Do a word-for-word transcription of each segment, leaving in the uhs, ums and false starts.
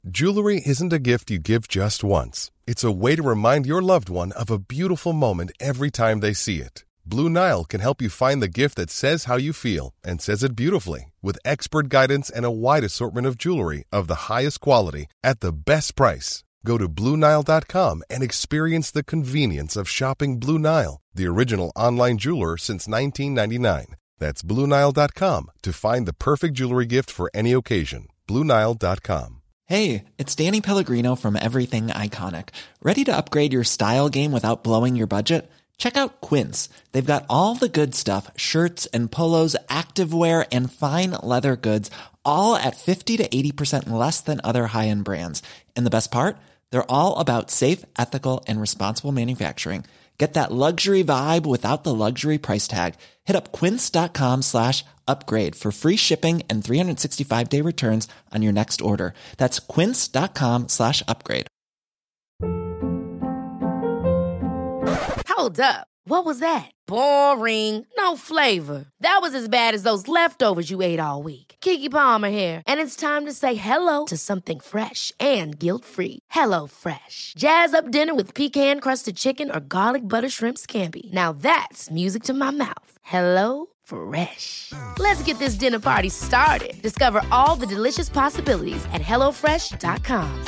Jewelry isn't a gift you give just once. It's a way to remind your loved one of a beautiful moment every time they see it. Blue Nile can help you find the gift that says how you feel and says it beautifully, with expert guidance and a wide assortment of jewelry of the highest quality at the best price. Go to Blue Nile dot com and experience the convenience of shopping Blue Nile, the original online jeweler since nineteen ninety-nine. That's Blue Nile dot com to find the perfect jewelry gift for any occasion. Blue Nile dot com. Hey, it's Danny Pellegrino from Everything Iconic. Ready to upgrade your style game without blowing your budget? Check out Quince. They've got all the good stuff, shirts and polos, activewear, and fine leather goods, all at fifty to eighty percent less than other high-end brands. And the best part? They're all about safe, ethical, and responsible manufacturing. Get that luxury vibe without the luxury price tag. Hit up quince.com slash upgrade for free shipping and three sixty-five day returns on your next order. That's quince.com slash upgrade. Hold up. What was that? Boring. No flavor. That was as bad as those leftovers you ate all week. Keke Palmer here, and it's time to say hello to something fresh and guilt-free. Hello Fresh. Jazz up dinner with pecan-crusted chicken or garlic butter shrimp scampi. Now that's music to my mouth. Hello Fresh. Let's get this dinner party started. Discover all the delicious possibilities at hello fresh dot com.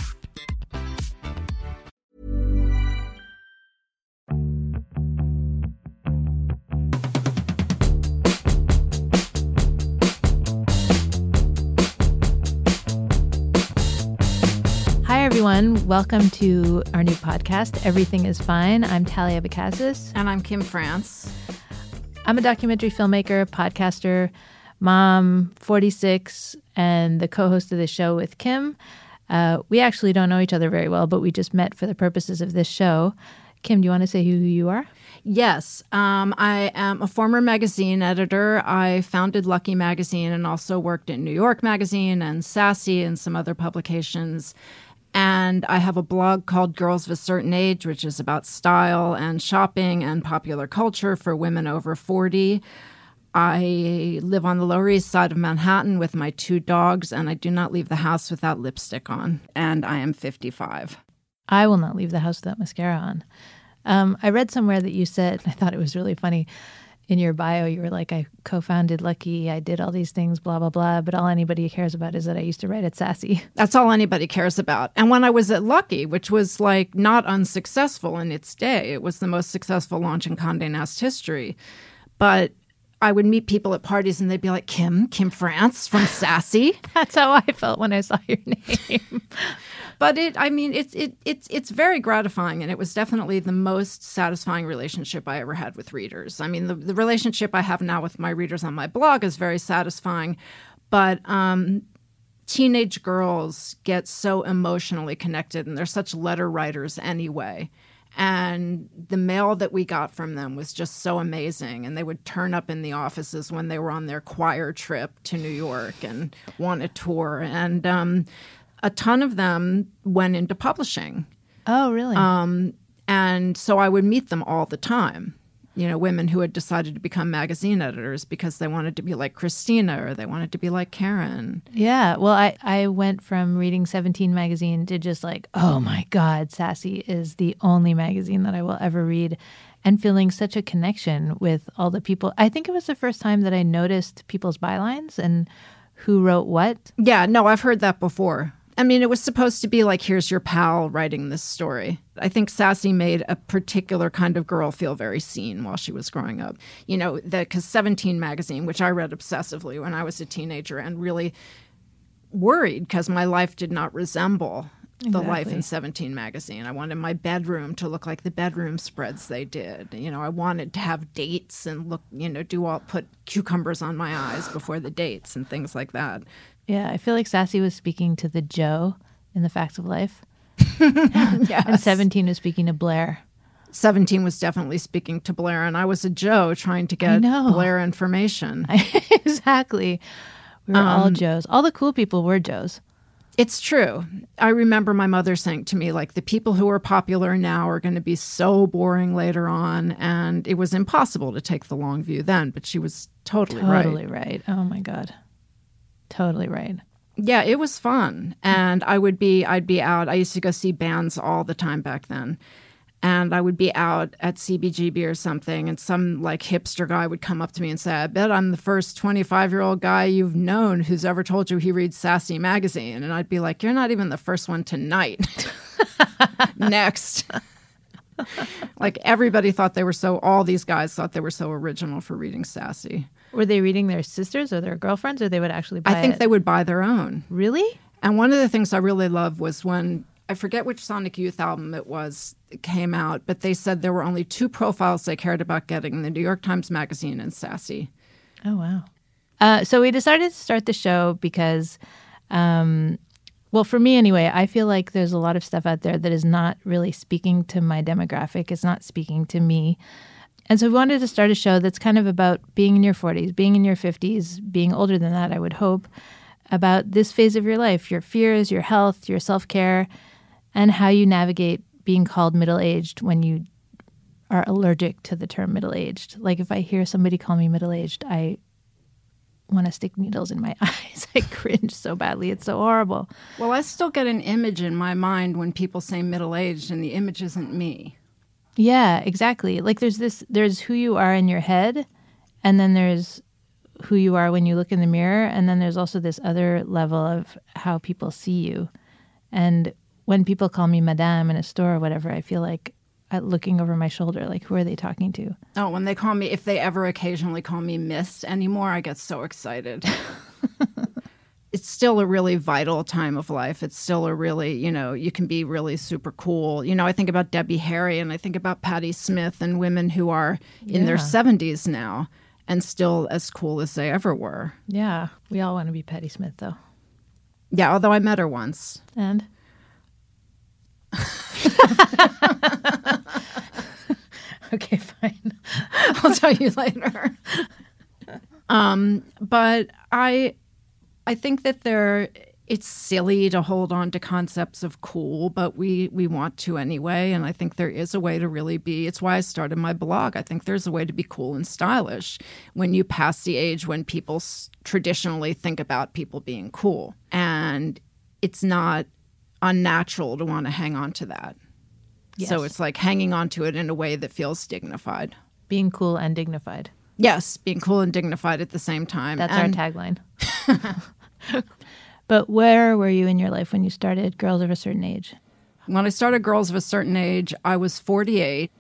Hi, everyone. Welcome to our new podcast, Everything is Fine. I'm Talia Bacassis. And I'm Kim France. I'm a documentary filmmaker, podcaster, mom, forty-six, and the co-host of the show with Kim. Uh, we actually don't know each other very well, but we just met for the purposes of this show. Kim, do you want to say who you are? Yes. Um, I am a former magazine editor. I founded Lucky Magazine and also worked in New York Magazine and Sassy and some other publications. And I have a blog called Girls of a Certain Age, which is about style and shopping and popular culture for women over forty. I live on the Lower East Side of Manhattan with my two dogs, and I do not leave the house without lipstick on. And I am fifty-five. I will not leave the house without mascara on. Um, I read somewhere that you said, I thought it was really funny, in your bio, you were like, I co-founded Lucky, I did all these things, blah, blah, blah, but all anybody cares about is that I used to write at Sassy. That's all anybody cares about. And when I was at Lucky, which was like not unsuccessful in its day, it was the most successful launch in Condé Nast history. But I would meet people at parties and they'd be like, Kim, Kim France from Sassy. That's how I felt when I saw your name. But it, I mean, it's it it's it's very gratifying, and it was definitely the most satisfying relationship I ever had with readers. I mean, the, the relationship I have now with my readers on my blog is very satisfying, but um, teenage girls get so emotionally connected, and they're such letter writers anyway. And the mail that we got from them was just so amazing. And they would turn up in the offices when they were on their choir trip to New York and want a tour. And um, a ton of them went into publishing. Oh, really? Um, and so I would meet them all the time. You know, women who had decided to become magazine editors because they wanted to be like Christina or they wanted to be like Karen. Yeah. Well, I, I went from reading Seventeen magazine to just like, oh my God, Sassy is the only magazine that I will ever read, and feeling such a connection with all the people. I think it was the first time that I noticed people's bylines and who wrote what. Yeah, no, I've heard that before. I mean, it was supposed to be like, here's your pal writing this story. I think Sassy made a particular kind of girl feel very seen while she was growing up. You know, because Seventeen magazine, which I read obsessively when I was a teenager and really worried because my life did not resemble the Exactly. life in Seventeen magazine. I wanted my bedroom to look like the bedroom spreads they did. You know, I wanted to have dates and look, you know, do all put cucumbers on my eyes before the dates and things like that. Yeah, I feel like Sassy was speaking to the Joe in The Facts of Life. Yes. And Seventeen was speaking to Blair. Seventeen was definitely speaking to Blair, and I was a Joe trying to get Blair information. Exactly. We were um, all Joes. All the cool people were Joes. It's true. I remember my mother saying to me, like, the people who are popular now are going to be so boring later on, and it was impossible to take the long view then, but she was totally, totally right. Totally right. Oh, my God. Totally right. Yeah, it was fun. And I would be, I'd be out. I used to go see bands all the time back then. And I would be out at C B G B or something, and some like hipster guy would come up to me and say, I bet I'm the first twenty-five-year-old guy you've known who's ever told you he reads Sassy magazine. And I'd be like, you're not even the first one tonight. Next. Like everybody thought they were so, all these guys thought they were so original for reading Sassy. Were they reading their sisters or their girlfriends, or they would actually buy it? I think it? they would buy their own. Really? And one of the things I really loved was when, I forget which Sonic Youth album it was, it came out, but they said there were only two profiles they cared about getting, the New York Times Magazine and Sassy. Oh, wow. Uh, so we decided to start the show because, um, well, for me anyway, I feel like there's a lot of stuff out there that is not really speaking to my demographic. It's not speaking to me. And so we wanted to start a show that's kind of about being in your forties, being in your fifties, being older than that, I would hope, about this phase of your life, your fears, your health, your self-care, and how you navigate being called middle-aged when you are allergic to the term middle-aged. Like if I hear somebody call me middle-aged, I want to stick needles in my eyes. I cringe so badly. It's so horrible. Well, I still get an image in my mind when people say middle-aged, and the image isn't me. Yeah, exactly. Like there's this, there's who you are in your head, and then there's who you are when you look in the mirror, and then there's also this other level of how people see you. And when people call me madame in a store or whatever, I feel like uh, looking over my shoulder, like, who are they talking to? Oh, when they call me, if they ever occasionally call me Miss anymore, I get so excited. It's still a really vital time of life. It's still a really, you know, you can be really super cool. You know, I think about Debbie Harry and I think about Patti Smith and women who are in Yeah. their seventies now and still as cool as they ever were. Yeah, we all want to be Patti Smith, though. Yeah, although I met her once. And? Okay, fine. I'll tell you later. um, but I, I think that there, it's silly to hold on to concepts of cool, but we we want to anyway. And I think there is a way to really be. It's why I started my blog. I think there's a way to be cool and stylish when you pass the age when people s- traditionally think about people being cool, and it's not unnatural to want to hang on to that. Yes. So it's like hanging on to it in a way that feels dignified. Being cool and dignified. Yes, being cool and dignified at the same time. That's and our tagline. But where were you in your life when you started Girls of a Certain Age? When I started Girls of a Certain Age, I was forty-eight.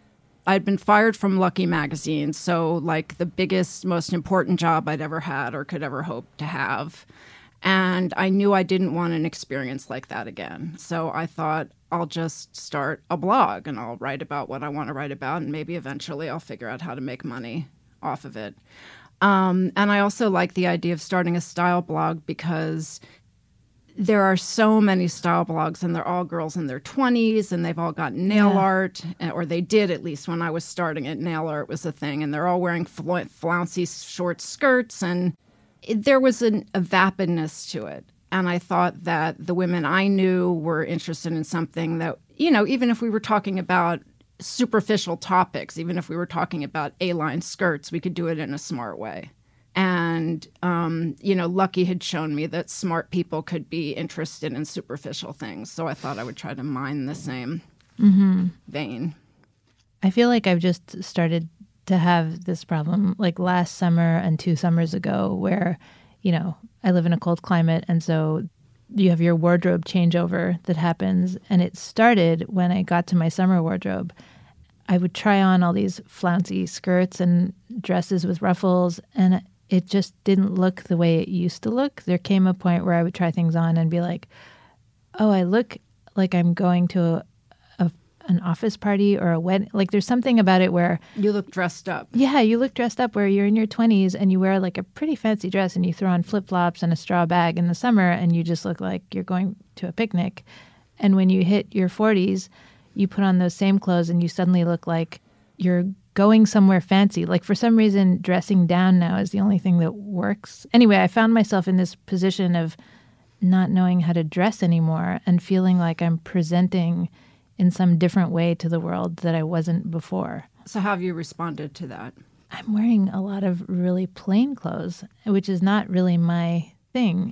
I'd been fired from Lucky magazine, so like the biggest, most important job I'd ever had or could ever hope to have. And I knew I didn't want an experience like that again. So I thought, I'll just start a blog and I'll write about what I want to write about, and maybe eventually I'll figure out how to make money off of it. Um, and I also like the idea of starting a style blog because there are so many style blogs and they're all girls in their twenties and they've all got nail Yeah. art, or they did at least when I was starting it. Nail art was a thing, and they're all wearing fl- flouncy short skirts, and it, there was an, a vapidness to it. And I thought that the women I knew were interested in something that, you know, even if we were talking about superficial topics, even if we were talking about A-line skirts, we could do it in a smart way. And, um, you know, Lucky had shown me that smart people could be interested in superficial things. So I thought I would try to mine the same Mm-hmm. vein. I feel like I've just started to have this problem like last summer and two summers ago where, you know, I live in a cold climate, and so you have your wardrobe changeover that happens. And it started when I got to my summer wardrobe. I would try on all these flouncy skirts and dresses with ruffles, and it just didn't look the way it used to look. There came a point where I would try things on and be like, oh, I look like I'm going to a, a, an office party or a wedding. Like there's something about it where, You look dressed up. yeah, you look dressed up where you're in your twenties and you wear like a pretty fancy dress and you throw on flip-flops and a straw bag in the summer and you just look like you're going to a picnic. And when you hit your forties, you put on those same clothes and you suddenly look like you're going somewhere fancy. Like for some reason, dressing down now is the only thing that works. Anyway, I found myself in this position of not knowing how to dress anymore and feeling like I'm presenting in some different way to the world that I wasn't before. So how have you responded to that? I'm wearing a lot of really plain clothes, which is not really my thing.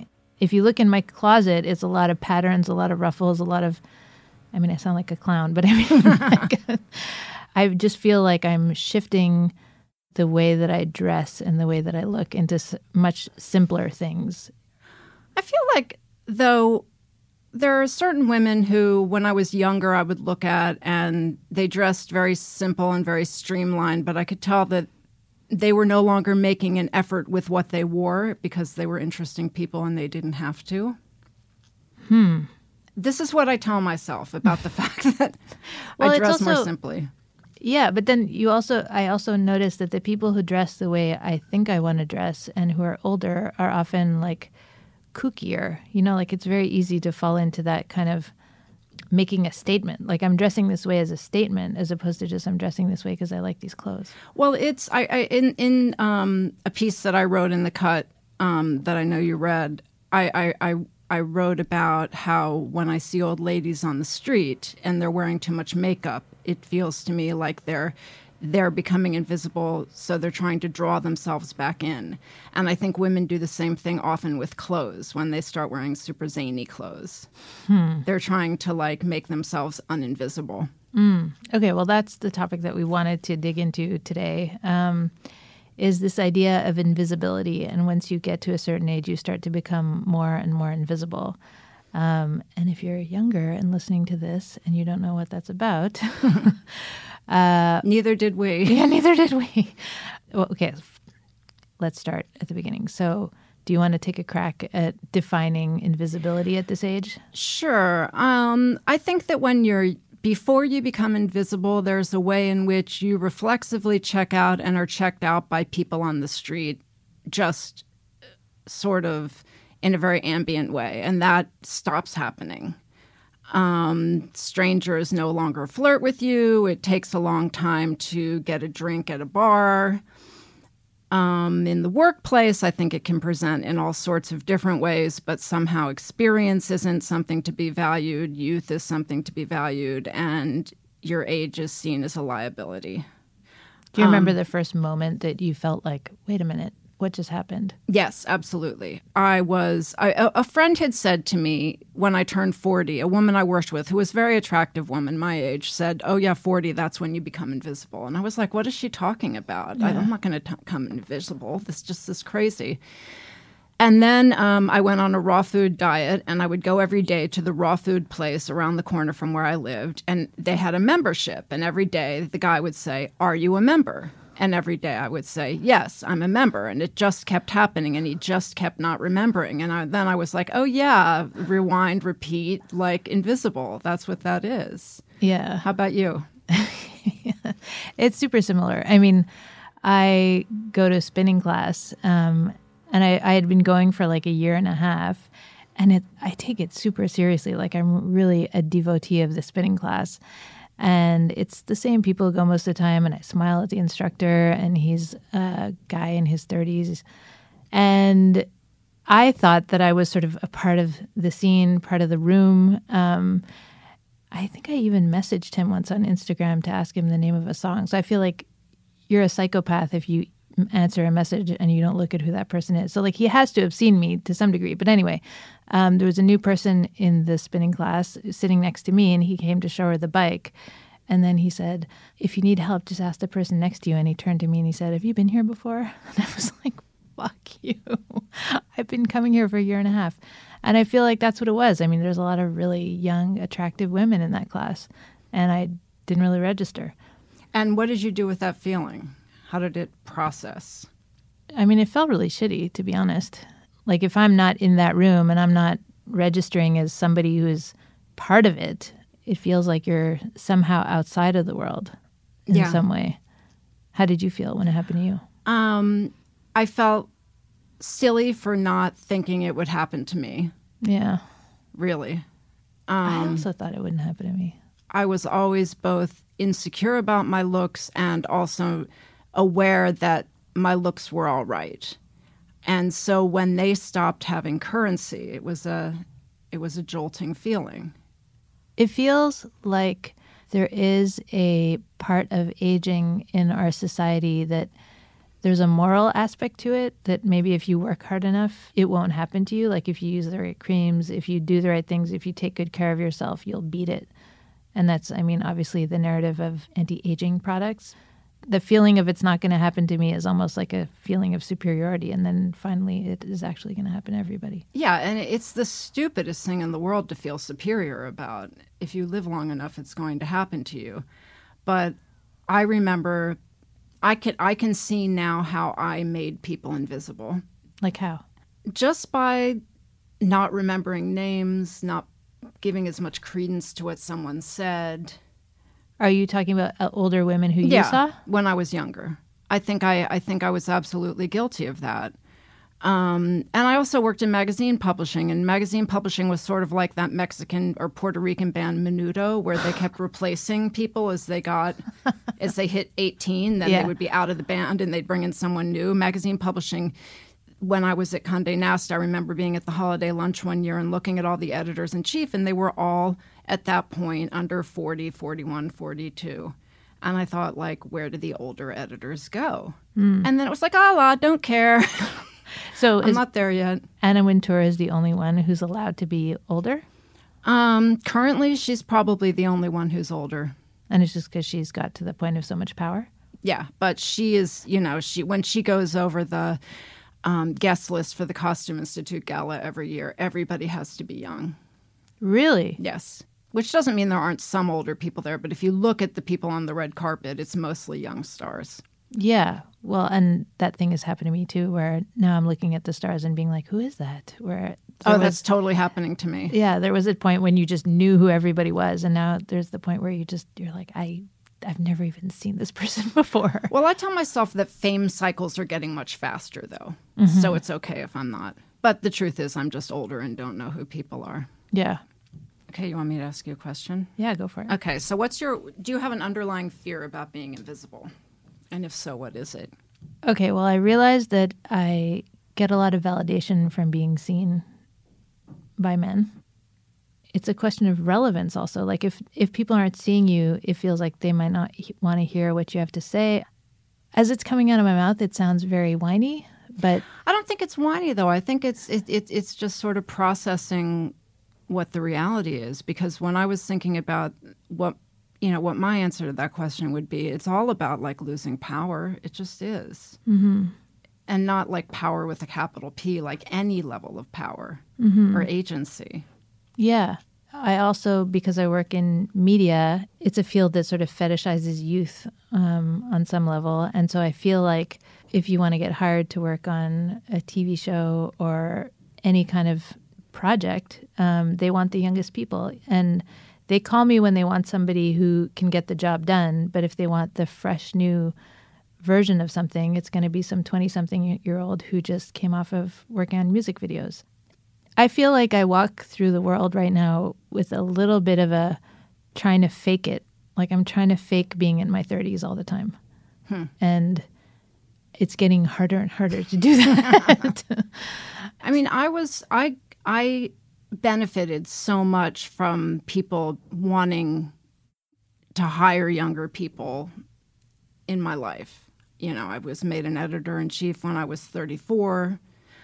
if you look in my closet, it's a lot of patterns, a lot of ruffles, a lot of, I mean, I sound like a clown, but I mean, like, I just feel like I'm shifting the way that I dress and the way that I look into s- much simpler things. I feel like, though, there are certain women who, when I was younger, I would look at and they dressed very simple and very streamlined, but I could tell that they were no longer making an effort with what they wore because they were interesting people and they didn't have to. Hmm. This is what I tell myself about the fact that well, I dress also, more simply. Yeah, but then you also, I also noticed that the people who dress the way I think I want to dress and who are older are often like kookier. You know, like it's very easy to fall into that kind of making a statement. Like I'm dressing this way as a statement as opposed to just I'm dressing this way because I like these clothes. Well, it's I, I in in um, a piece that I wrote in The Cut um, that I know you read, I, I, I, I wrote about how when I see old ladies on the street and they're wearing too much makeup, it feels to me like they're they're becoming invisible, so they're trying to draw themselves back in. And I think women do the same thing often with clothes when they start wearing super zany clothes. Hmm. They're trying to like make themselves uninvisible. Mm. Okay, well, that's the topic that we wanted to dig into today, um, is this idea of invisibility. And once you get to a certain age, you start to become more and more invisible. Um, and if you're younger and listening to this and you don't know what that's about... Uh, neither did we. Yeah, neither did we. Well, okay, let's start at the beginning. So do you want to take a crack at defining invisibility at this age? Sure. Um, I think that when you're, before you become invisible, there's a way in which you reflexively check out and are checked out by people on the street, just sort of in a very ambient way. And that stops happening. Um, strangers no longer flirt with you. It takes a long time to get a drink at a bar. Um, in the workplace, I think it can present in all sorts of different ways, but somehow experience isn't something to be valued. Youth is something to be valued, and your age is seen as a liability. Do you remember um, the first moment that you felt like, wait a minute, what just happened? Yes, absolutely. I was, I, a, a friend had said to me when I turned forty, a woman I worked with who was a very attractive woman my age said, oh yeah, forty, that's when you become invisible. And I was like, what is she talking about? Yeah. I, I'm not going to become invisible. This just is crazy. And then um, I went on a raw food diet, and I would go every day to the raw food place around the corner from where I lived. And they had a membership. And every day the guy would say, are you a member? And every day I would say, yes, I'm a member. And it just kept happening, and he just kept not remembering. And I, then I was like, oh, yeah, rewind, repeat, like invisible. That's what that is. Yeah. How about you? Yeah. It's super similar. I mean, I go to spinning class, um, and I, I had been going for like a year and a half. And it, I take it super seriously. Like I'm really a devotee of the spinning class. And it's the same people who go most of the time, and I smile at the instructor, and he's a guy in his thirties. And I thought that I was sort of a part of the scene, part of the room. Um, I think I even messaged him once on Instagram to ask him the name of a song. So I feel like you're a psychopath if you answer a message and you don't look at who that person is. So like he has to have seen me to some degree. But anyway, um, there was a new person in the spinning class sitting next to me, and he came to show her the bike. And then he said, if you need help, just ask the person next to you. And he turned to me and he said, have you been here before? And I was like, fuck you. I've been coming here for a year and a half. And I feel like that's what it was. I mean, there's a lot of really young, attractive women in that class, and I didn't really register. And what did you do with that feeling? How did it process? I mean, it felt really shitty, to be honest. Like if I'm not in that room and I'm not registering as somebody who is part of it, it feels like you're somehow outside of the world in yeah. some way. How did you feel when it happened to you? Um, I felt silly for not thinking it would happen to me. Yeah. Really. Um, I Um, also thought it wouldn't happen to me. I was always both insecure about my looks and also aware that my looks were all right. And so when they stopped having currency, it was a it was a jolting feeling. It feels like there is a part of aging in our society that there's a moral aspect to it that maybe if you work hard enough, it won't happen to you. Like if you use the right creams, if you do the right things, if you take good care of yourself, you'll beat it. And that's, I mean, obviously the narrative of anti-aging products. The feeling of it's not going to happen to me is almost like a feeling of superiority. And then finally it is actually going to happen to everybody. Yeah, and it's the stupidest thing in the world to feel superior about. If you live long enough, it's going to happen to you. But I remember, I can, I can see now how I made people invisible. Like how? Just by not remembering names, not giving as much credence to what someone said. Are you talking about uh, older women who you yeah, saw? When I was younger. I think I, I think I was absolutely guilty of that. Um, and I also worked in magazine publishing, and magazine publishing was sort of like that Mexican or Puerto Rican band Menudo, where they kept replacing people as they got, as they hit eighteen, then yeah. they would be out of the band and they'd bring in someone new. Magazine publishing, when I was at Condé Nast, I remember being at the holiday lunch one year and looking at all the editors-in-chief, and they were all, at that point, under forty, forty-one, forty-two. And I thought, like, where do the older editors go? Mm. And then it was like, ah, la, don't care. So I'm not there yet. Anna Wintour is the only one who's allowed to be older? Um, currently, she's probably the only one who's older. And it's just because she's got to the point of so much power? Yeah, but she is, you know, she when she goes over the um, guest list for the Costume Institute Gala every year, everybody has to be young. Really? Yes. Which doesn't mean there aren't some older people there, but if you look at the people on the red carpet, it's mostly young stars. Yeah. Well, and that thing has happened to me too, where now I'm looking at the stars and being like, who is that? Where Oh, was, that's totally happening to me. Yeah. There was a point when you just knew who everybody was. And now there's the point where you just, you're like, I, I've never even seen this person before. Well, I tell myself that fame cycles are getting much faster, though. Mm-hmm. So it's okay if I'm not. But the truth is I'm just older and don't know who people are. Yeah. Okay, you want me to ask you a question? Yeah, go for it. Okay, so what's your, do you have an underlying fear about being invisible? And if so, what is it? Okay, well, I realized that I get a lot of validation from being seen by men. It's a question of relevance also. Like if, if people aren't seeing you, it feels like they might not he- want to hear what you have to say. As it's coming out of my mouth, it sounds very whiny, but... I don't think it's whiny, though. I think it's it, it, it's just sort of processing what the reality is. Because when I was thinking about what, you know, what my answer to that question would be, it's all about, like, losing power. It just is. Mm-hmm. And not, like, power with a capital P, like any level of power mm-hmm. or agency. Yeah. I also, because I work in media, it's a field that sort of fetishizes youth um, on some level. And so I feel like if you want to get hired to work on a T V show or any kind of project, um, they want the youngest people. And they call me when they want somebody who can get the job done. But if they want the fresh, new version of something, it's going to be some twenty-something-year-old who just came off of working on music videos. I feel like I walk through the world right now with a little bit of a trying to fake it. Like I'm trying to fake being in my thirties all the time. Hmm. And it's getting harder and harder to do that. I mean, I was, I, I benefited so much from people wanting to hire younger people in my life. You know, I was made an editor-in-chief when I was thirty-four.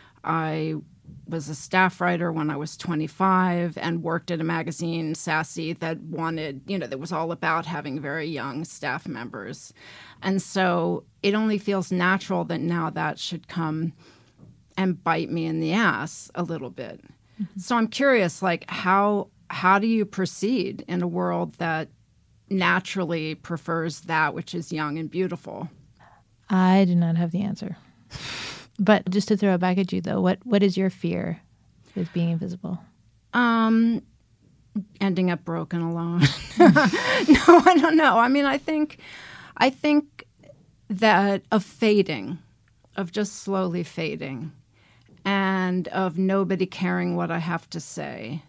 I was a staff writer when I was twenty-five and worked at a magazine, Sassy, that wanted, you know, that was all about having very young staff members. And so it only feels natural that now that should come and bite me in the ass a little bit. Mm-hmm. So I'm curious, like, how how do you proceed in a world that naturally prefers that which is young and beautiful? I do not have the answer. But just to throw it back at you, though, what, what is your fear with being invisible? Um, ending up broken alone. No, I don't know. I mean, I think, I think that of fading, of just slowly fading, and of nobody caring what I have to say.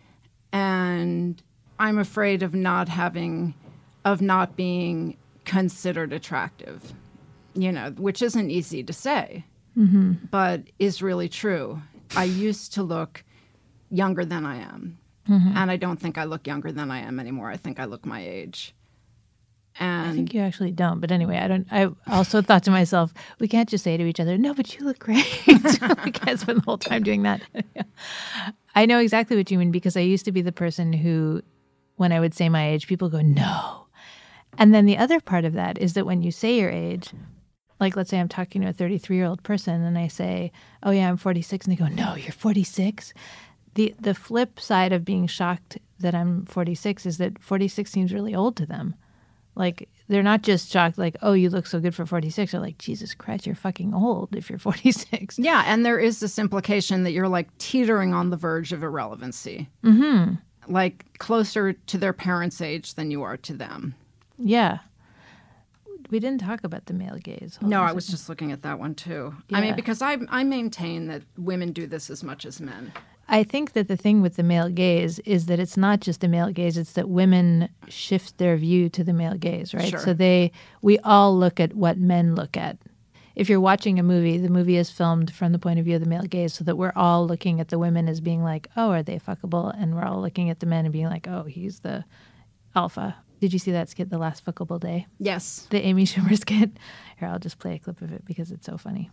And I'm afraid of not having, of not being considered attractive, you know, which isn't easy to say. Mm-hmm. But is really true. I used to look younger than I am. Mm-hmm. And I don't think I look younger than I am anymore. I think I look my age. And I think you actually don't. But anyway, I don't. I also thought to myself, we can't just say to each other, "No, but you look great." I can't spend the whole time doing that. I know exactly what you mean because I used to be the person who, when I would say my age, people go, "No." And then the other part of that is that when you say your age, like let's say I'm talking to a thirty-three-year-old person and I say, "Oh yeah, I'm forty-six," and they go, "No, you're forty-six." The the flip side of being shocked that I'm forty-six is that forty-six seems really old to them. Like, they're not just shocked, like, oh, you look so good for forty-six. They're like, Jesus Christ, you're fucking old if you're forty-six. Yeah, and there is this implication that you're, like, teetering on the verge of irrelevancy. Mm-hmm. Like, closer to their parents' age than you are to them. Yeah. We didn't talk about the male gaze. Hold no, on a I was second. just looking at that one, too. Yeah. I mean, because I, I maintain that women do this as much as men. I think that the thing with the male gaze is that it's not just a male gaze, it's that women shift their view to the male gaze, right? Sure. So they, we all look at what men look at. If you're watching a movie, the movie is filmed from the point of view of the male gaze so that we're all looking at the women as being like, oh, are they fuckable? And we're all looking at the men and being like, oh, he's the alpha. Did you see that skit, The Last Fuckable Day? Yes. The Amy Schumer skit? Here, I'll just play a clip of it because it's so funny.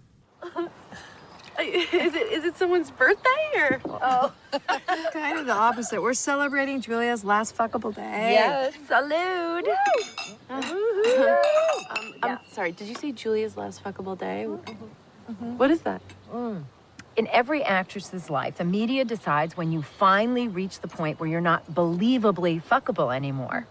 Is it is it someone's birthday or? Oh, Kind of the opposite. We're celebrating Julia's last fuckable day. yes, salute. Uh, um, I'm sorry. Did you say Julia's last fuckable day? What is that? In every actress's life, the media decides when you finally reach the point where you're not believably fuckable anymore.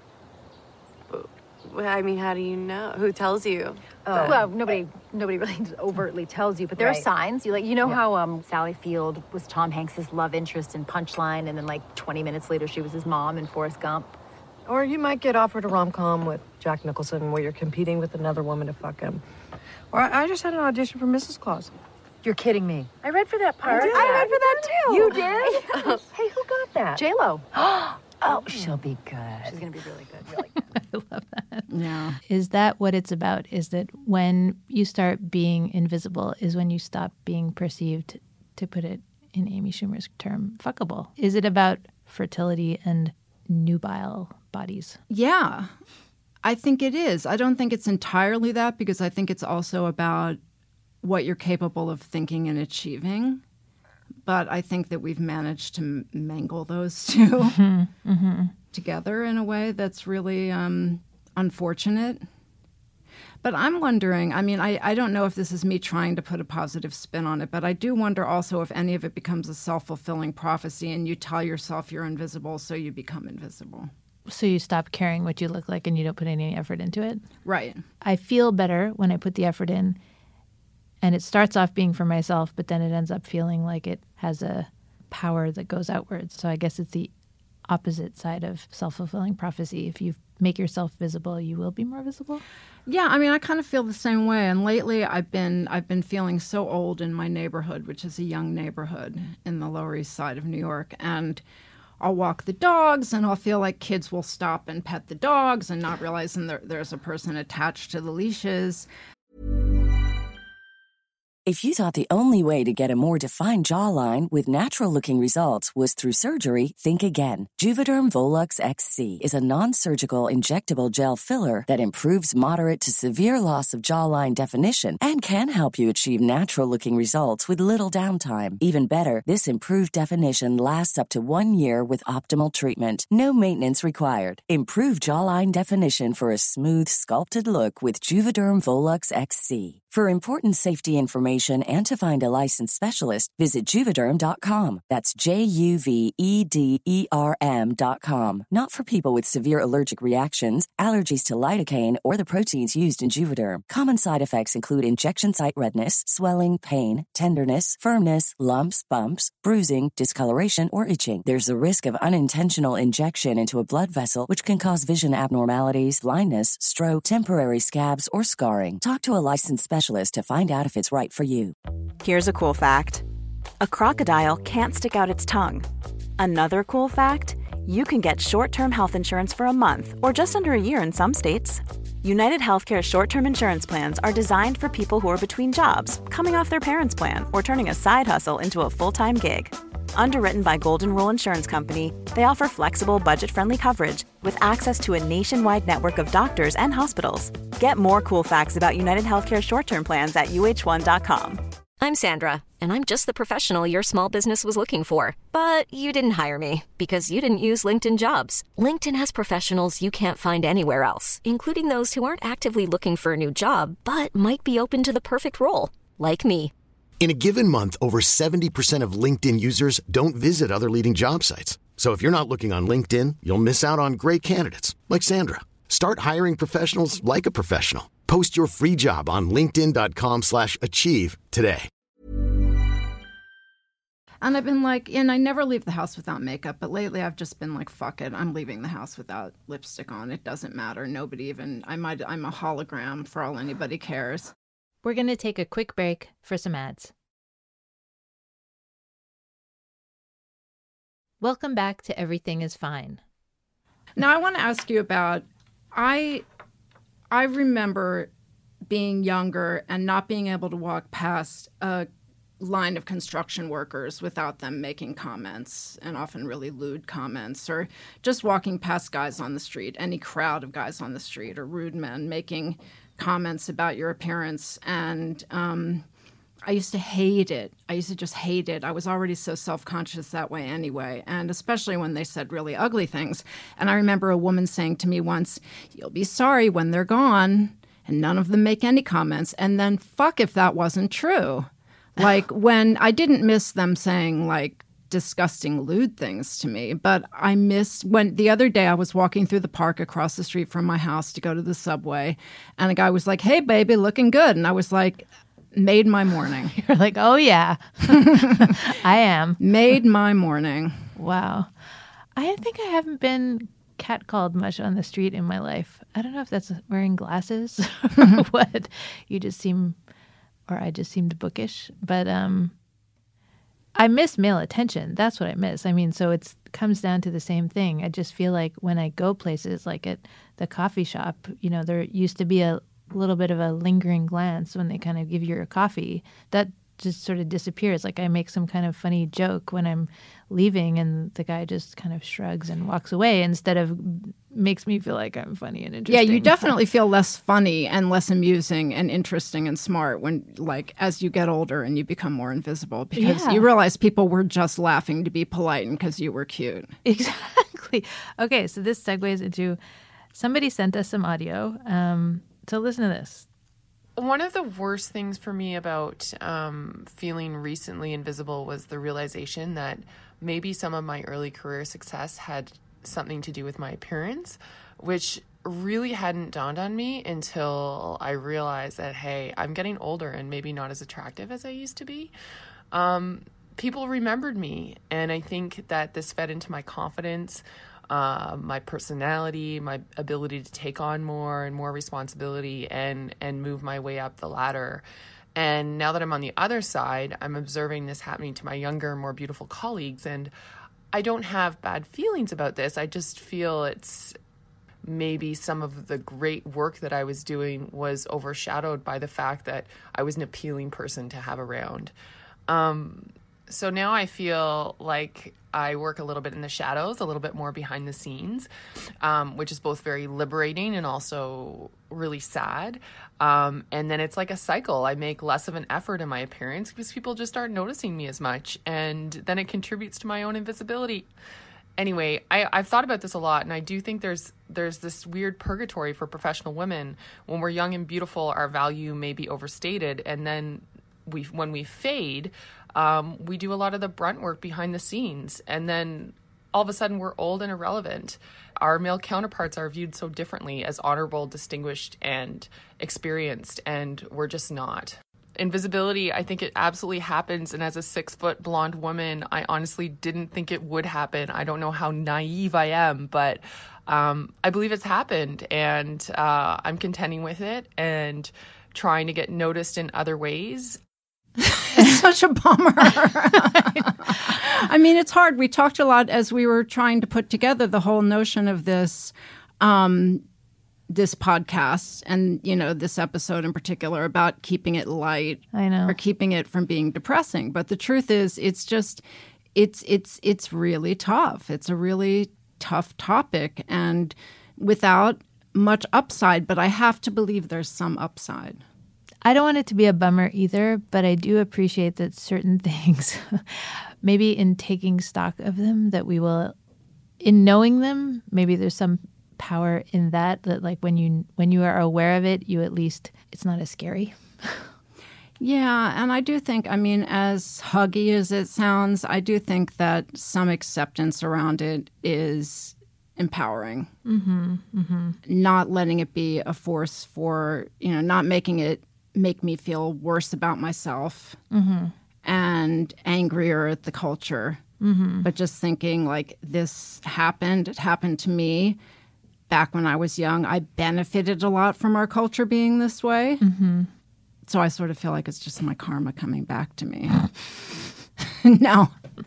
Well, I mean, how do you know? Who tells you? Uh, well, nobody nobody really overtly tells you, but there Right. are signs. You like you know how um, Sally Field was Tom Hanks's love interest in Punchline, and then like twenty minutes later she was his mom in Forrest Gump. Or you might get offered a rom-com with Jack Nicholson where you're competing with another woman to fuck him. Or I I just had an audition for Missus Claus. You're kidding me. I read for that part. did. I read for that too. You did? Hey, who got that? J Lo. Oh, she'll be good. She's gonna be really good. Really good. I love that. Yeah. Is that what it's about? Is that when you start being invisible is when you stop being perceived, to put it in Amy Schumer's term, fuckable? Is it about fertility and nubile bodies? Yeah, I think it is. I don't think it's entirely that because I think it's also about what you're capable of thinking and achieving. But I think that we've managed to m- mangle those two Mm-hmm. Mm-hmm. together in a way that's really um, unfortunate. But I'm wondering, I mean, I, I don't know if this is me trying to put a positive spin on it, but I do wonder also if any of it becomes a self-fulfilling prophecy and you tell yourself you're invisible, so you become invisible. So you stop caring what you look like and you don't put any effort into it? Right. I feel better when I put the effort in. And it starts off being for myself, but then it ends up feeling like it has a power that goes outwards. So I guess it's the opposite side of self-fulfilling prophecy. If you make yourself visible, you will be more visible. Yeah, I mean, I kind of feel the same way. And lately, I've been I've been feeling so old in my neighborhood, which is a young neighborhood in the Lower East Side of New York. And I'll walk the dogs, and I'll feel like kids will stop and pet the dogs, and not realizing there, there's a person attached to the leashes. If you thought the only way to get a more defined jawline with natural-looking results was through surgery, think again. Juvederm Volux X C is a non-surgical injectable gel filler that improves moderate to severe loss of jawline definition and can help you achieve natural-looking results with little downtime. Even better, this improved definition lasts up to one year with optimal treatment. No maintenance required. Improve jawline definition for a smooth, sculpted look with Juvederm Volux X C. For important safety information and to find a licensed specialist, visit Juvederm dot com. That's J U V E D E R M dot com. Not for people with severe allergic reactions, allergies to lidocaine, or the proteins used in Juvederm. Common side effects include injection site redness, swelling, pain, tenderness, firmness, lumps, bumps, bruising, discoloration, or itching. There's a risk of unintentional injection into a blood vessel, which can cause vision abnormalities, blindness, stroke, temporary scabs, or scarring. Talk to a licensed specialist to find out if it's right for you. Here's a cool fact. A crocodile can't stick out its tongue. Another cool fact, you can get short-term health insurance for a month or just under a year in some states. United Healthcare short-term insurance plans are designed for people who are between jobs, coming off their parents' plan, or turning a side hustle into a full-time gig. Underwritten by Golden Rule Insurance Company, they offer flexible, budget-friendly coverage with access to a nationwide network of doctors and hospitals. Get more cool facts about United Healthcare short-term plans at U H one dot com. I'm Sandra, and I'm just the professional your small business was looking for. But you didn't hire me because you didn't use LinkedIn Jobs. LinkedIn has professionals you can't find anywhere else, including those who aren't actively looking for a new job, but might be open to the perfect role, like me. In a given month, over seventy percent of LinkedIn users don't visit other leading job sites. So if you're not looking on LinkedIn, you'll miss out on great candidates like Sandra. Start hiring professionals like a professional. Post your free job on linkedin dot com slash achieve today. And I've been like, and I never leave the house without makeup, but lately I've just been like, fuck it, I'm leaving the house without lipstick on. It doesn't matter. Nobody even, I might, I'm a hologram for all anybody cares. We're going to take a quick break for some ads. Welcome back to Everything is Fine. Now I want to ask you about, I, I remember being younger and not being able to walk past a line of construction workers without them making comments, and often really lewd comments, or just walking past guys on the street, any crowd of guys on the street, or rude men making comments about your appearance. And um, I used to hate it. I used to just hate it. I was already so self-conscious that way anyway, and especially when they said really ugly things. And I remember a woman saying to me once, "You'll be sorry when they're gone," and none of them make any comments. And then fuck if that wasn't true. Like, when I didn't miss them saying, like, disgusting, lewd things to me, but I missed when the other day I was walking through the park across the street from my house to go to the subway, and a guy was like, "Hey, baby, looking good." And I was like, made my morning. You're like, oh, yeah, I am. Made my morning. Wow. I think I haven't been catcalled much on the street in my life. I don't know if that's wearing glasses or what. You just seem... or I just seemed bookish, but um, I miss male attention. That's what I miss. I mean, so it comes down to the same thing. I just feel like when I go places, like at the coffee shop, you know, there used to be a little bit of a lingering glance when they kind of give you your coffee. That just sort of disappears. Like I make some kind of funny joke when I'm leaving and the guy just kind of shrugs and walks away instead of makes me feel like I'm funny and interesting. Yeah, you definitely feel less funny and less amusing and interesting and smart when, like, as you get older and you become more invisible, because yeah. you realize people were just laughing to be polite and because you were cute. Exactly. Okay, so this segues into somebody sent us some audio. Um, so listen to this. One of the worst things for me about um, feeling recently invisible was the realization that maybe some of my early career success had something to do with my appearance, which really hadn't dawned on me until I realized that, hey, I'm getting older and maybe not as attractive as I used to be. Um, people remembered me, and I think that this fed into my confidence, Uh, my personality, my ability to take on more and more responsibility and, and move my way up the ladder. And now that I'm on the other side, I'm observing this happening to my younger, more beautiful colleagues. And I don't have bad feelings about this. I just feel it's maybe some of the great work that I was doing was overshadowed by the fact that I was an appealing person to have around. Um, so now I feel like I work a little bit in the shadows, a little bit more behind the scenes, um, which is both very liberating and also really sad. Um, and then it's like a cycle. I make less of an effort in my appearance because people just aren't noticing me as much. And then it contributes to my own invisibility. Anyway, I, I've thought about this a lot, and I do think there's there's this weird purgatory for professional women. When we're young and beautiful, our value may be overstated, and then we when we fade, um, we do a lot of the brunt work behind the scenes, and then all of a sudden we're old and irrelevant. Our male counterparts are viewed so differently as honorable, distinguished, and experienced, and we're just not. Invisibility, I think it absolutely happens, and as a six-foot blonde woman, I honestly didn't think it would happen. I don't know how naive I am, but um, I believe it's happened, and uh, I'm contending with it and trying to get noticed in other ways. It's such a bummer. I mean, it's hard. We talked a lot as we were trying to put together the whole notion of this um this podcast and, you know, this episode in particular about keeping it light. I know. Or keeping it from being depressing. But the truth is, it's just, it's it's it's really tough. It's a really tough topic, and without much upside, but I have to believe there's some upside. I don't want it to be a bummer either, but I do appreciate that certain things, maybe in taking stock of them, that we will, in knowing them, maybe there's some power in that, that like when you when you are aware of it, you at least, it's not as scary. Yeah, and I do think, I mean, as huggy as it sounds, I do think that some acceptance around it is empowering. Mm-hmm, mm-hmm. Not letting it be a force for, you know, not making it make me feel worse about myself mm-hmm. and angrier at the culture. Mm-hmm. But just thinking, like, this happened, it happened to me back when I was young. I benefited a lot from our culture being this way. Mm-hmm. So I sort of feel like it's just my karma coming back to me. Now,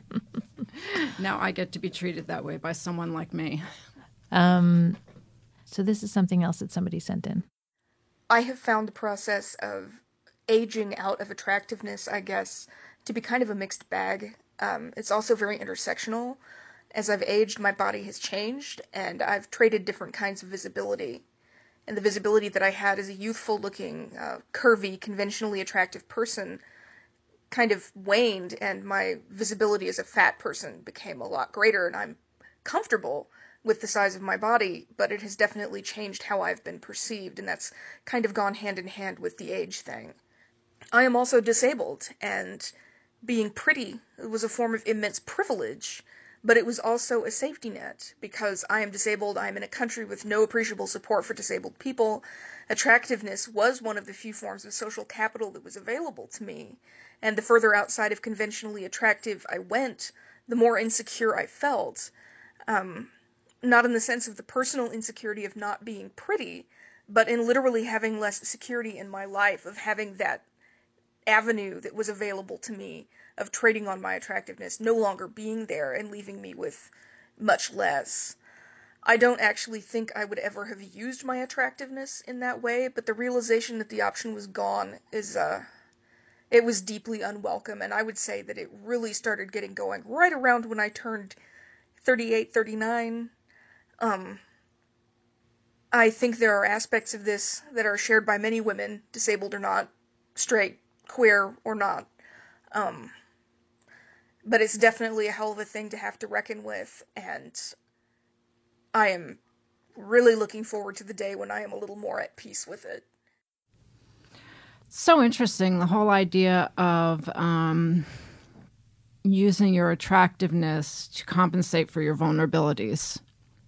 now I get to be treated that way by someone like me. Um, so this is something else that somebody sent in. I have found the process of aging out of attractiveness, I guess, to be kind of a mixed bag. Um, it's also very intersectional. As I've aged, my body has changed, and I've traded different kinds of visibility. And the visibility that I had as a youthful-looking, uh, curvy, conventionally attractive person kind of waned, and my visibility as a fat person became a lot greater, and I'm comfortable with the size of my body, but it has definitely changed how I've been perceived, and that's kind of gone hand in hand with the age thing. I am also disabled, and being pretty was a form of immense privilege, but it was also a safety net. Because I am disabled, I am in a country with no appreciable support for disabled people. Attractiveness was one of the few forms of social capital that was available to me, and the further outside of conventionally attractive I went, the more insecure I felt. Um, not in the sense of the personal insecurity of not being pretty, but in literally having less security in my life, of having that avenue that was available to me of trading on my attractiveness no longer being there and leaving me with much less. I don't actually think I would ever have used my attractiveness in that way, but the realization that the option was gone is, uh, it was deeply unwelcome, and I would say that it really started getting going right around when I turned thirty-eight, thirty-nine. Um, I think there are aspects of this that are shared by many women, disabled or not, straight, queer or not. Um, but it's definitely a hell of a thing to have to reckon with, and I am really looking forward to the day when I am a little more at peace with it. So interesting, the whole idea of um, using your attractiveness to compensate for your vulnerabilities.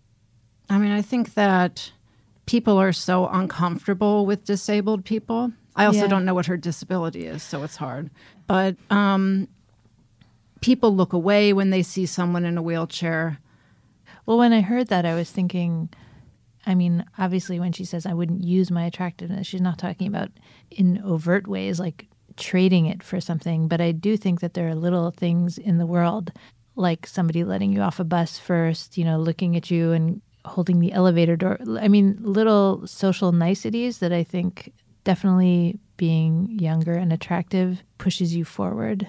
I mean, I think that people are so uncomfortable with disabled people. I also Yeah. don't know what her disability is, so it's hard. But um, people look away when they see someone in a wheelchair. Well, when I heard that, I was thinking, I mean, obviously when she says I wouldn't use my attractiveness, she's not talking about in overt ways like trading it for something. But I do think that there are little things in the world, like somebody letting you off a bus first, you know, looking at you and holding the elevator door. I mean, little social niceties that I think definitely being younger and attractive pushes you forward.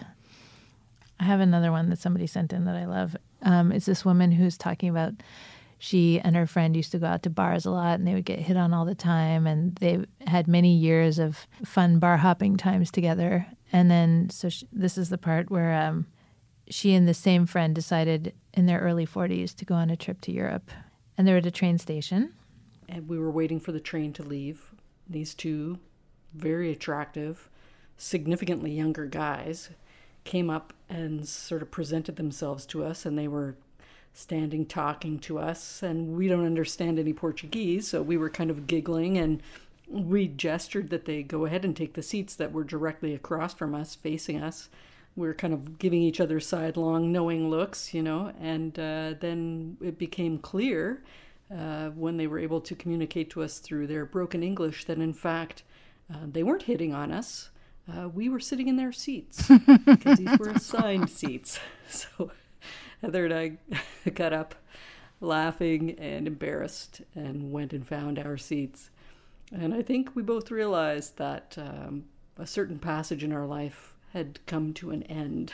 I have another one that somebody sent in that I love. Um, it's this woman who's talking about she and her friend used to go out to bars a lot, and they would get hit on all the time, and they had many years of fun bar hopping times together. And then, so she, this is the part where um, she and the same friend decided in their early forties to go on a trip to Europe. And they were at a train station. And we were waiting for the train to leave. These two very attractive, significantly younger guys came up and sort of presented themselves to us, and they were standing talking to us, and we don't understand any Portuguese, so we were kind of giggling, and we gestured that they go ahead and take the seats that were directly across from us, facing us. We were kind of giving each other sidelong, knowing looks, you know, and uh, then it became clear uh, when they were able to communicate to us through their broken English that, in fact, uh, they weren't hitting on us. Uh, we were sitting in their seats because these were assigned seats. So Heather and I got up laughing and embarrassed and went and found our seats. And I think we both realized that um, a certain passage in our life had come to an end.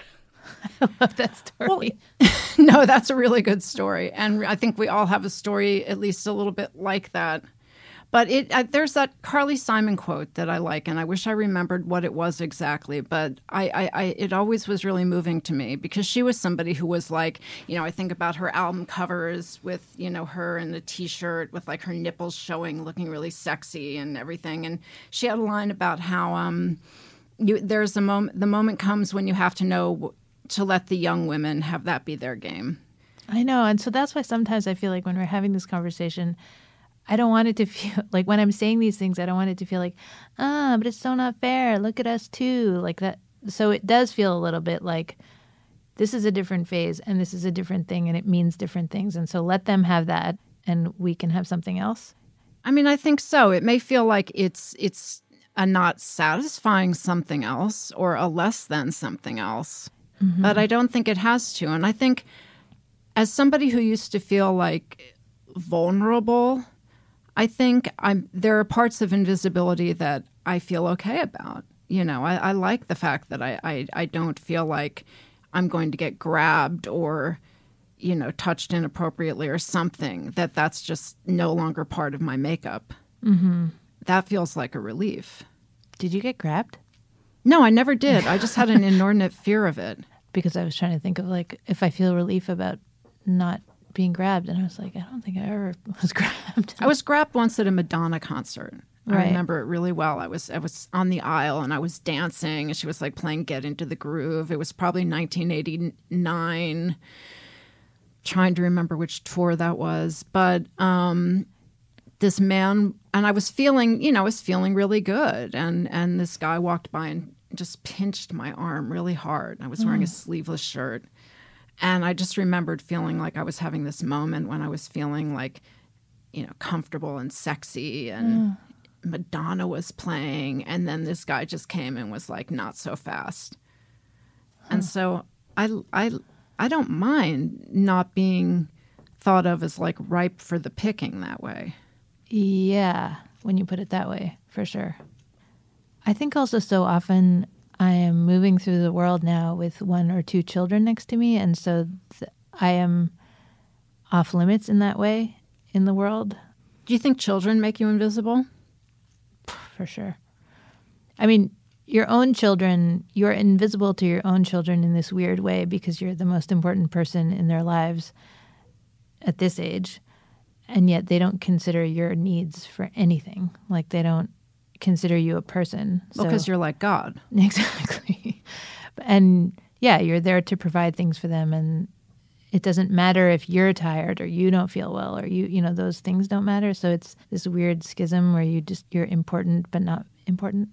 I love that story. Well, no, that's a really good story. And I think we all have a story at least a little bit like that. But it uh, there's that Carly Simon quote that I like, and I wish I remembered what it was exactly. But I, I, I it always was really moving to me because she was somebody who was like, you know, I think about her album covers with, you know, her in the T-shirt with like her nipples showing, looking really sexy and everything. And she had a line about how um, you there's a moment, the moment comes when you have to know to let the young women have that be their game. I know, and so that's why sometimes I feel like when we're having this conversation, I don't want it to feel like when I'm saying these things, I don't want it to feel like, ah, but it's so not fair. Look at us too. Like that. So it does feel a little bit like this is a different phase and this is a different thing and it means different things. And so let them have that and we can have something else. I mean, I think so. It may feel like it's it's a not satisfying something else or a less than something else, mm-hmm. but I don't think it has to. And I think as somebody who used to feel like vulnerable, I think I'm, there are parts of invisibility that I feel okay about. You know, I, I like the fact that I, I, I don't feel like I'm going to get grabbed or, you know, touched inappropriately or something, that that's just no longer part of my makeup. Mm-hmm. That feels like a relief. Did you get grabbed? No, I never did. I just had an inordinate fear of it. Because I was trying to think of like if I feel relief about not being grabbed, and I was like, I don't think I ever was grabbed. I was grabbed once at a Madonna concert. Right. I remember it really well. I was I was on the aisle and I was dancing, and she was like playing "Get Into the Groove." It was probably nineteen eighty-nine. Trying to remember which tour that was, but um, this man, and I was feeling, you know, I was feeling really good, and and this guy walked by and just pinched my arm really hard. I was wearing Mm. a sleeveless shirt. And I just remembered feeling like I was having this moment when I was feeling like, you know, comfortable and sexy and Mm. Madonna was playing. And then this guy just came and was like, not so fast. Huh. And so I, I, I don't mind not being thought of as like ripe for the picking that way. Yeah, when you put it that way, for sure. I think also so often I am moving through the world now with one or two children next to me, and so th- I am off limits in that way in the world. Do you think children make you invisible? For sure. I mean, your own children, you're invisible to your own children in this weird way because you're the most important person in their lives at this age, and yet they don't consider your needs for anything. Like they don't consider you a person. Well, because so, you're like God. Exactly. And yeah, you're there to provide things for them. And it doesn't matter if you're tired or you don't feel well or you, you know, those things don't matter. So it's this weird schism where you just, you're important, but not important.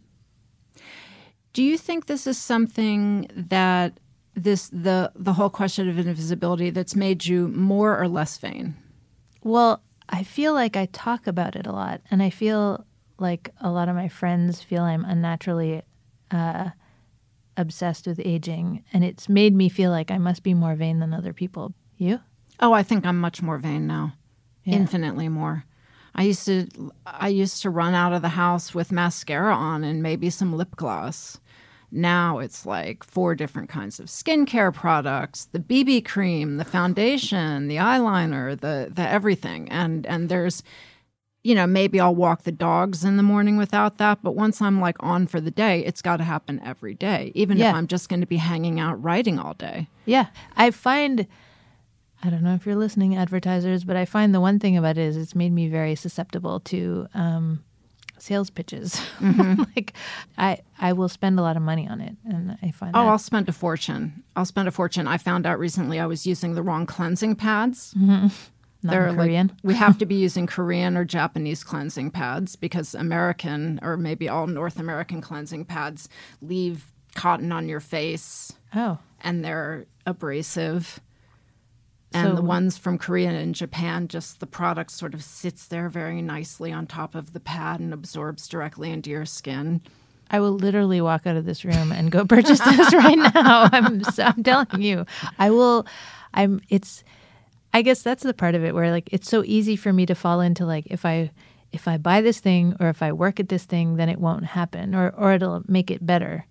Do you think this is something that this, the, the whole question of invisibility that's made you more or less vain? Well, I feel like I talk about it a lot, and I feel like a lot of my friends feel I'm unnaturally uh, obsessed with aging, and it's made me feel like I must be more vain than other people. You? Oh, I think I'm much more vain now, yeah. Infinitely more. I used to, I used to run out of the house with mascara on and maybe some lip gloss. Now it's like four different kinds of skincare products: the B B cream, the foundation, the eyeliner, the the everything, and and there's. You know, maybe I'll walk the dogs in the morning without that. But once I'm like on for the day, it's got to happen every day, even yeah. if I'm just going to be hanging out writing all day. Yeah. I find, I don't know if you're listening, advertisers, but I find the one thing about it is it's made me very susceptible to um, sales pitches. Mm-hmm. Like I, I will spend a lot of money on it. And I find Oh, that... I'll spend a fortune. I'll spend a fortune. I found out recently I was using the wrong cleansing pads. Mm-hmm. Not They're Korean. Like, we have to be using Korean or Japanese cleansing pads because American or maybe all North American cleansing pads leave cotton on your face. Oh. And they're abrasive. And So- the ones from Korea and Japan, just the product sort of sits there very nicely on top of the pad and absorbs directly into your skin. I will literally walk out of this room and go purchase this right now. I'm, so, I'm telling you, I will. I'm. It's. I guess that's the part of it where like it's so easy for me to fall into like if I if I buy this thing or if I work at this thing, then it won't happen or or it'll make it better.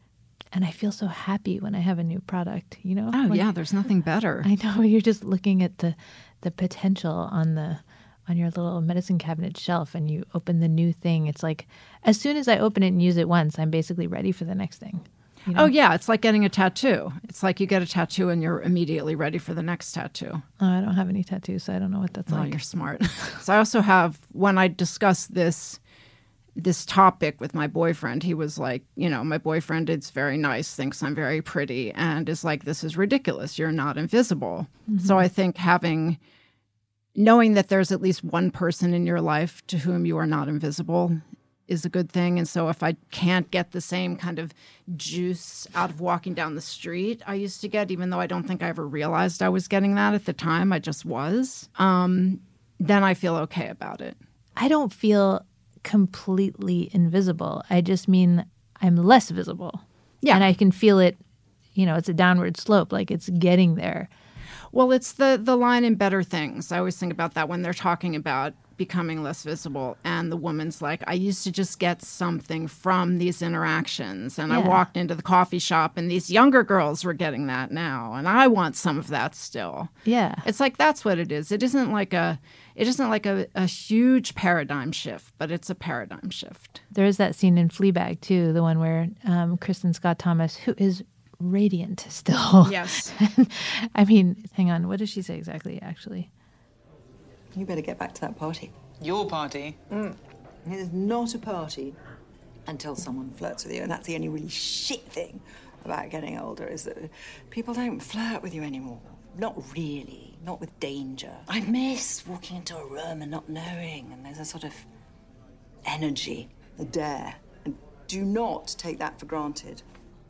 And I feel so happy when I have a new product, you know? Oh, when, yeah, there's nothing better. I know, you're just looking at the the potential on the on your little medicine cabinet shelf, and you open the new thing. It's like, as soon as I open it and use it once, I'm basically ready for the next thing. You know? Oh, yeah, it's like getting a tattoo. It's like you get a tattoo and you're immediately ready for the next tattoo. Oh, I don't have any tattoos, so I don't know what that's oh, like. Oh, you're smart. So I also have, when I discuss this this topic with my boyfriend, he was like, you know, my boyfriend is very nice, thinks I'm very pretty, and is like, this is ridiculous. You're not invisible. Mm-hmm. So I think having, knowing that there's at least one person in your life to whom you are not invisible is a good thing. And so if I can't get the same kind of juice out of walking down the street I used to get, even though I don't think I ever realized I was getting that at the time, I just was, um, then I feel okay about it. I don't feel completely invisible. I just mean I'm less visible. Yeah. And I can feel it, you know, it's a downward slope, like it's getting there. Well, it's the, the line in Better Things. I always think about that when they're talking about becoming less visible. And the woman's like, I used to just get something from these interactions. And yeah. I walked into the coffee shop and these younger girls were getting that now. And I want some of that still. Yeah. It's like, that's what it is. It isn't like a, it isn't like a, a huge paradigm shift, but it's a paradigm shift. There is that scene in Fleabag, too, the one where um, Kristen Scott Thomas, who is radiant still. Yes. I mean, hang on. What does she say exactly, actually? You better get back to that party. Your party? Mm. It is not a party until someone flirts with you. And that's the only really shit thing about getting older, is that people don't flirt with you anymore. Not really. Not with danger. I miss walking into a room and not knowing. And there's a sort of energy, a dare. And do not take that for granted.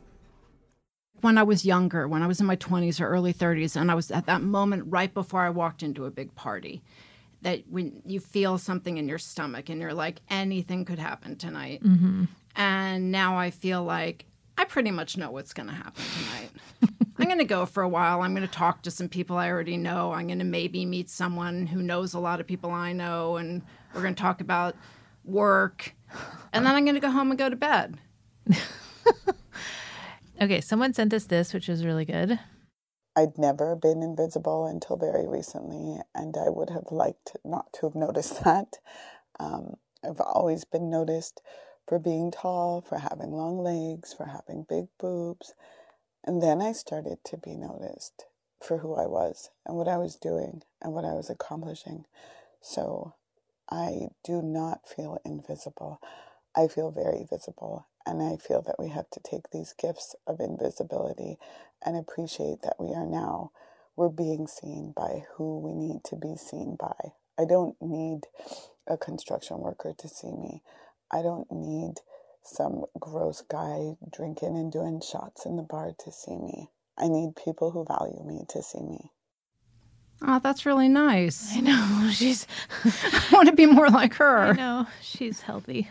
When I was younger, when I was in my twenties or early thirties, and I was at that moment right before I walked into a big party, that when you feel something in your stomach and you're like, anything could happen tonight. Mm-hmm. And now I feel like I pretty much know what's going to happen tonight. I'm going to go for a while. I'm going to talk to some people I already know. I'm going to maybe meet someone who knows a lot of people I know, and we're going to talk about work. And then I'm going to go home and go to bed. Okay, someone sent us this, which is really good. I'd never been invisible until very recently, and I would have liked not to have noticed that. Um, I've always been noticed for being tall, for having long legs, for having big boobs. And then I started to be noticed for who I was and what I was doing and what I was accomplishing. So I do not feel invisible. I feel very visible. And I feel that we have to take these gifts of invisibility and appreciate that we are now, we're being seen by who we need to be seen by. I don't need a construction worker to see me. I don't need some gross guy drinking and doing shots in the bar to see me. I need people who value me to see me. Oh, that's really nice. I know. She's. I want to be more like her. I know. She's healthy.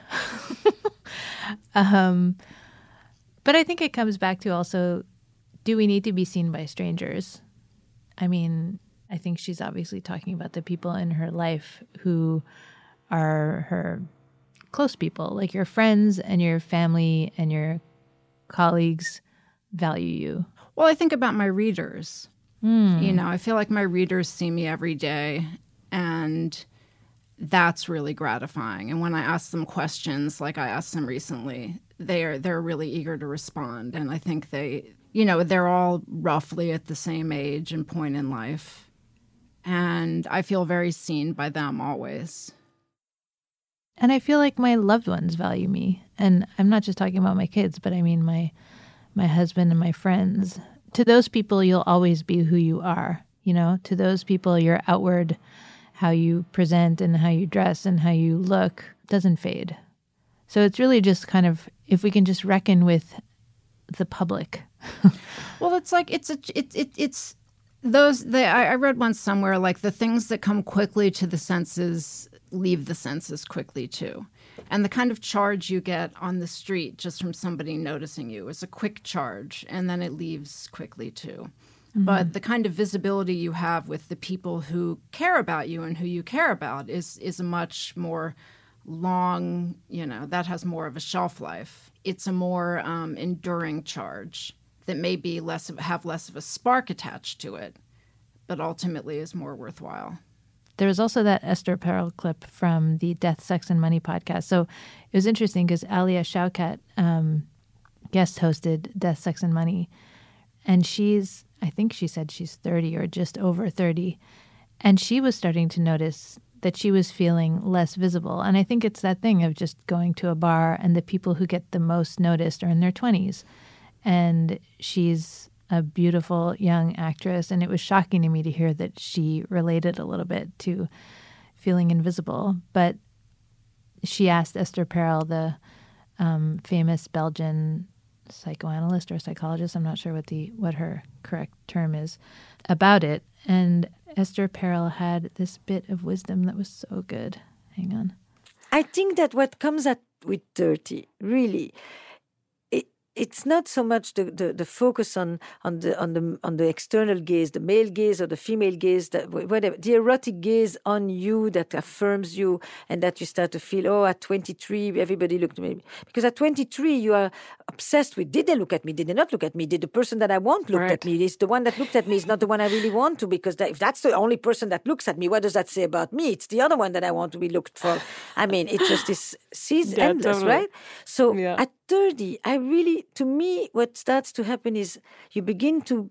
um, but I think it comes back to also, do we need to be seen by strangers? I mean, I think she's obviously talking about the people in her life who are her close people, like your friends and your family and your colleagues value you. Well, I think about my readers. Mm. You know, I feel like my readers see me every day, and that's really gratifying. And when I ask them questions, like I asked them recently, they're they're really eager to respond. And I think they, you know, they're all roughly at the same age and point in life. And I feel very seen by them always. And I feel like my loved ones value me. And I'm not just talking about my kids, but I mean my my husband and my friends. To those people, you'll always be who you are. You know, to those people, your outward, how you present and how you dress and how you look doesn't fade. So it's really just kind of, if we can just reckon with the public. Well, it's like, it's, a, it, it, it's those, the, I, I read once somewhere, like the things that come quickly to the senses leave the senses quickly too. And the kind of charge you get on the street just from somebody noticing you is a quick charge, and then it leaves quickly too. Mm-hmm. But the kind of visibility you have with the people who care about you and who you care about is is a much more long, you know, that has more of a shelf life. It's a more um, enduring charge that may be less of, have less of a spark attached to it, but ultimately is more worthwhile. There was also that Esther Perel clip from the Death, Sex, and Money podcast. So it was interesting because Alia Shaukat um, guest hosted Death, Sex, and Money. And she's, I think she said she's thirty or just over thirty. And she was starting to notice that she was feeling less visible. And I think it's that thing of just going to a bar and the people who get the most noticed are in their twenties. And she's a beautiful young actress. And it was shocking to me to hear that she related a little bit to feeling invisible. But she asked Esther Perel, the um, famous Belgian psychoanalyst or psychologist, I'm not sure what the what her correct term is, about it. And Esther Perel had this bit of wisdom that was so good. Hang on. I think that what comes at with thirty, really, it, it's not so much the, the, the focus on, on the on the on the external gaze, the male gaze or the female gaze, that whatever, the erotic gaze on you that affirms you, and that you start to feel, oh, at twenty-three, everybody looked at me. Because at twenty-three, you are obsessed with, did they look at me? Did they not look at me? Did the person that I want look right. at me? Is the one that looked at me is not the one I really want to, because that, if that's the only person that looks at me, what does that say about me? It's the other one that I want to be looked for. I mean, it just is sees yeah, endless, totally. Right? So yeah. At thirty, I really, to me, what starts to happen is you begin to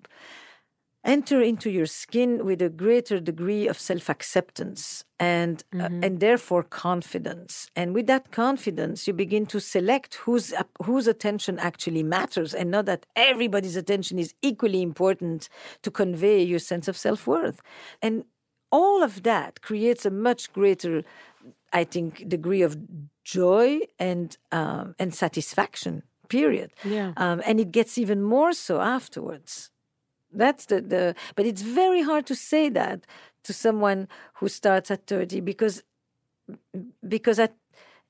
enter into your skin with a greater degree of self-acceptance and mm-hmm. uh, and therefore confidence. And with that confidence, you begin to select whose uh, whose attention actually matters, and not that everybody's attention is equally important to convey your sense of self-worth. And all of that creates a much greater, I think, degree of joy and um, and satisfaction, period. Yeah. Um, and it gets even more so afterwards. That's the, the but it's very hard to say that to someone who starts at thirty, because because at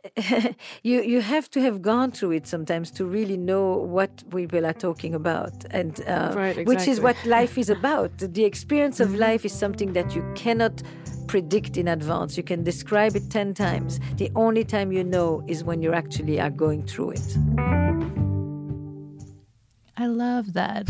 you you have to have gone through it sometimes to really know what people are talking about, and uh, right, exactly. which is what life is about. The experience of life is something that you cannot predict in advance. You can describe it ten times. The only time you know is when you actually are going through it. I love that.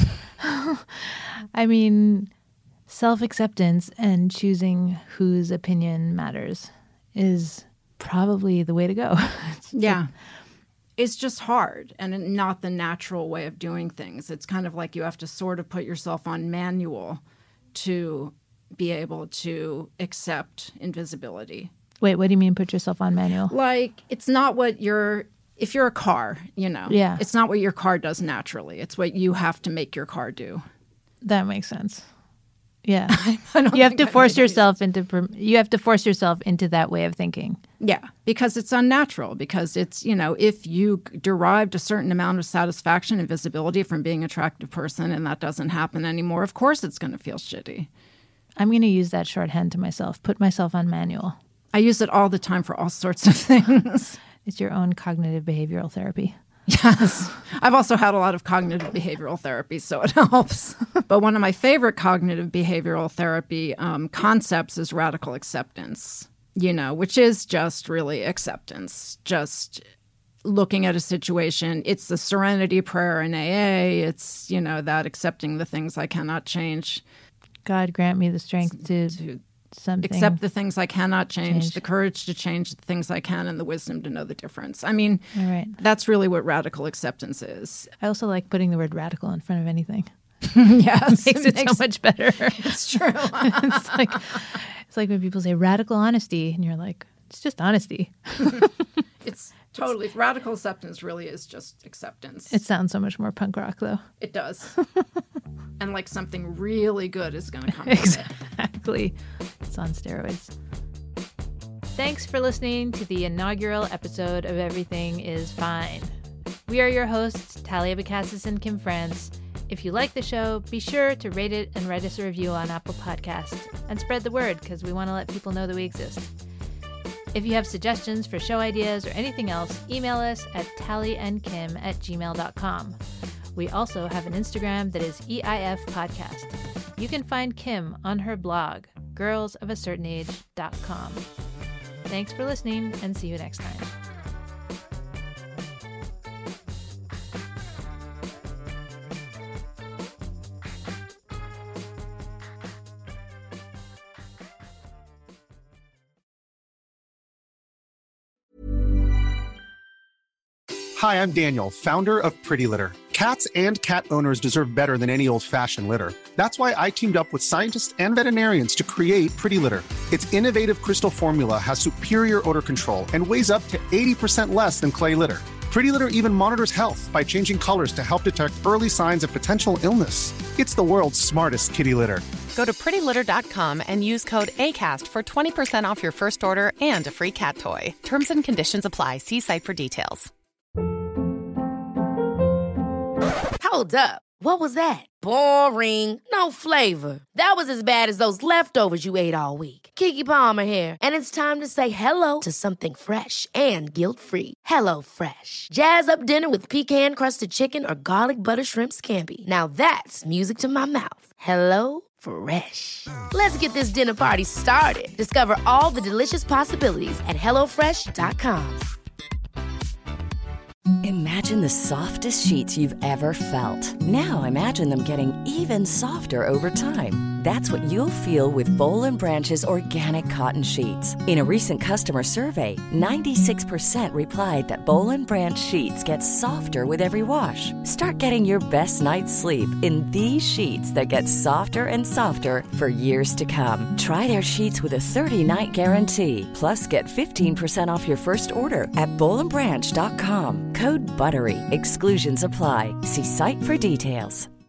I mean, self-acceptance and choosing whose opinion matters is probably the way to go. It's yeah. It's just hard and not the natural way of doing things. It's kind of like you have to sort of put yourself on manual to be able to accept invisibility. Wait, what do you mean put yourself on manual? Like, it's not what you're... If you're a car, you know, yeah. it's not what your car does naturally. It's what you have to make your car do. That makes sense. Yeah. You have to force yourself into you have to force yourself into that way of thinking. Yeah, because it's unnatural, because it's, you know, if you derived a certain amount of satisfaction and visibility from being an attractive person and that doesn't happen anymore, of course it's going to feel shitty. I'm going to use that shorthand to myself, put myself on manual. I use it all the time for all sorts of things. It's your own cognitive behavioral therapy. Yes. I've also had a lot of cognitive behavioral therapy, so it helps. But one of my favorite cognitive behavioral therapy um, concepts is radical acceptance, you know, which is just really acceptance, just looking at a situation. It's the serenity prayer in A A. It's, you know, that accepting the things I cannot change. God grant me the strength to... to Something. Accept the things I cannot change, change, the courage to change the things I can, and the wisdom to know the difference. I mean, All right. That's really what radical acceptance is. I also like putting the word radical in front of anything. Yes. It makes it, it makes, so much better. It's true. it's like it's like when people say radical honesty, and you're like, it's just honesty. It's totally, it's, radical acceptance really is just acceptance. It sounds so much more punk rock, though. It does. And like something really good is going to come. Exactly. It's on steroids. Thanks for listening to the inaugural episode of Everything is Fine. We are your hosts, Talia Bacassis and Kim France. If you like the show, be sure to rate it and write us a review on Apple Podcasts. And spread the word, because we want to let people know that we exist. If you have suggestions for show ideas or anything else, email us at tallyandkim at gmail dot com. We also have an Instagram that is E I F Podcast. You can find Kim on her blog, girls of a certain age dot com. Thanks for listening, and see you next time. Hi, I'm Daniel, founder of Pretty Litter. Cats and cat owners deserve better than any old-fashioned litter. That's why I teamed up with scientists and veterinarians to create Pretty Litter. Its innovative crystal formula has superior odor control and weighs up to eighty percent less than clay litter. Pretty Litter even monitors health by changing colors to help detect early signs of potential illness. It's the world's smartest kitty litter. Go to pretty litter dot com and use code ACAST for twenty percent off your first order and a free cat toy. Terms and conditions apply. See site for details. Hold up. What was that? Boring. No flavor. That was as bad as those leftovers you ate all week. Keke Palmer here, and it's time to say hello to something fresh and guilt-free. Hello Fresh. Jazz up dinner with pecan-crusted chicken or garlic butter shrimp scampi. Now that's music to my mouth. Hello Fresh. Let's get this dinner party started. Discover all the delicious possibilities at hello fresh dot com. Imagine the softest sheets you've ever felt. Now imagine them getting even softer over time. That's what you'll feel with Boll and Branch's organic cotton sheets. In a recent customer survey, ninety-six percent replied that Boll and Branch sheets get softer with every wash. Start getting your best night's sleep in these sheets that get softer and softer for years to come. Try their sheets with a thirty-night guarantee. Plus, get fifteen percent off your first order at boll and branch dot com. Code BUTTERY. Exclusions apply. See site for details.